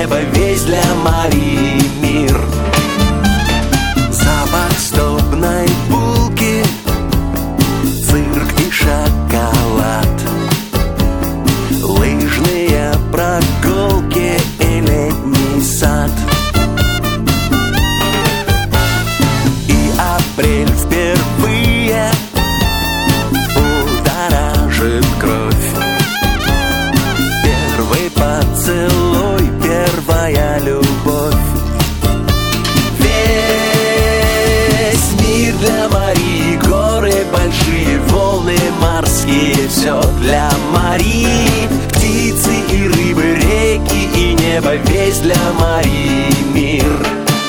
небо весь для Марии мир. Запах сдобной булки, цирк и шоколад, лыжные прогулки и летний сад. И апрель впервые будоражит кровь. Первый поцелуй, первая любовь. Весь мир для Марии, горы большие, волны морские, все для Марии. Птицы и рыбы, реки и небо, весь для Марии мир.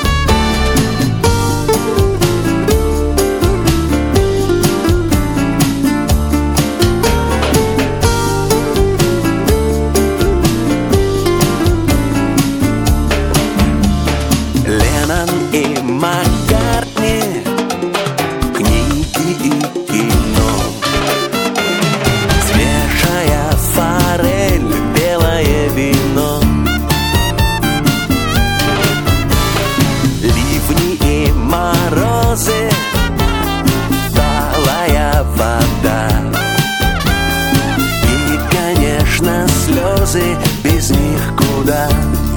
Леннон и Маккартни, книги и кино, свежая форель, белое вино, ливни и морозы, талая вода и, конечно, слезы, без них куда.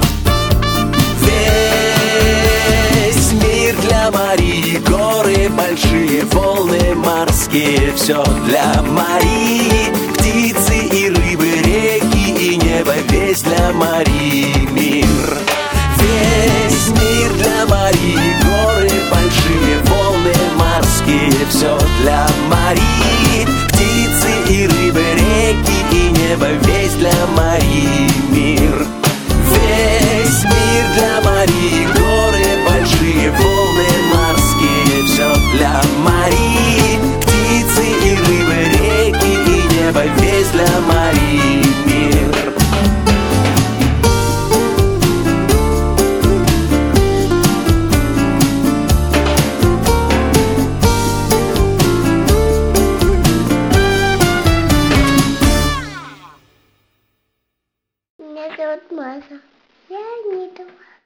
Для Марии, горы большие, волны морские, все для Марии. Птицы и рыбы, реки и небо, весь для Марии мир. Весь мир для Марии, горы большие, волны морские, все для Марии. Птицы и рыбы, реки и небо, весь для Марии мир. Весь мир для Марии, горы большие, волны морские, все для Марии. Птицы и рыбы, реки и небо, весь для Марии мир. Меня зовут Маша. Я Нитова.